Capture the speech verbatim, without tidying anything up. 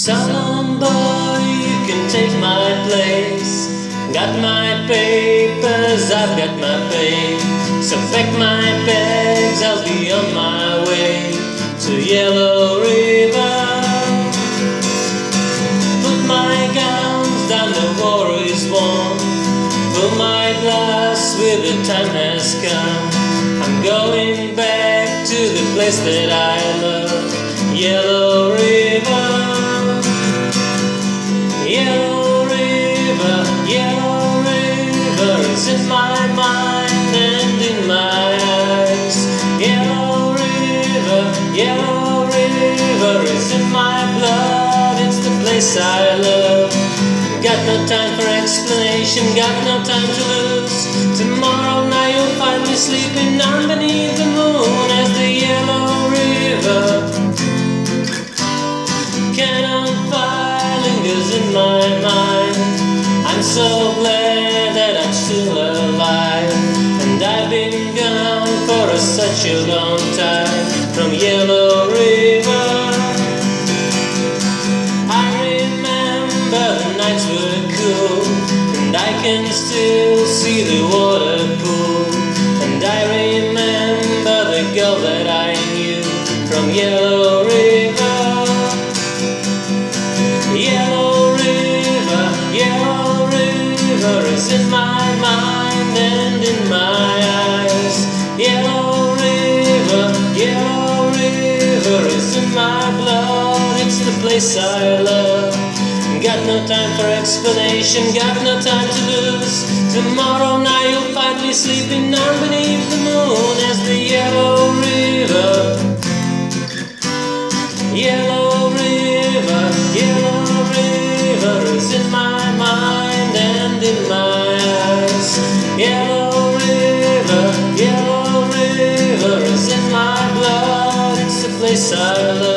So long, boy, you can take my place. Got my papers, I've got my pay. So pack my bags, I'll be on my way to Yellow River. Put my guns down, the war is won. Fill my glass with the time has come. I'm going back to the place that I love, Yellow River. Yellow River, Yellow River is in my mind and in my eyes. Yellow River, Yellow River is in my blood, it's the place I love. Got no time for explanation, got no time to lose. Tomorrow night you'll find me sleeping underneath the moon as the Yellow River cannon fire lingers in my mind. I'm so glad that I'm still alive, and I've been gone for a, such a long time from Yellow River. I remember the nights were cool, and I can still see the water pool. And I remember the girl that I knew from Yellow River. Yellow River, Yellow River is in my mind and in my eyes. Yellow River, Yellow River is in my blood, it's the place I love. Got no time for explanation, got no time to lose. Tomorrow night you'll find me sleeping underneath the moon as the Yellow River. Yellow River, Yellow River is in my mind and in my eyes. Yellow River, Yellow River is in my blood, it's the place I love.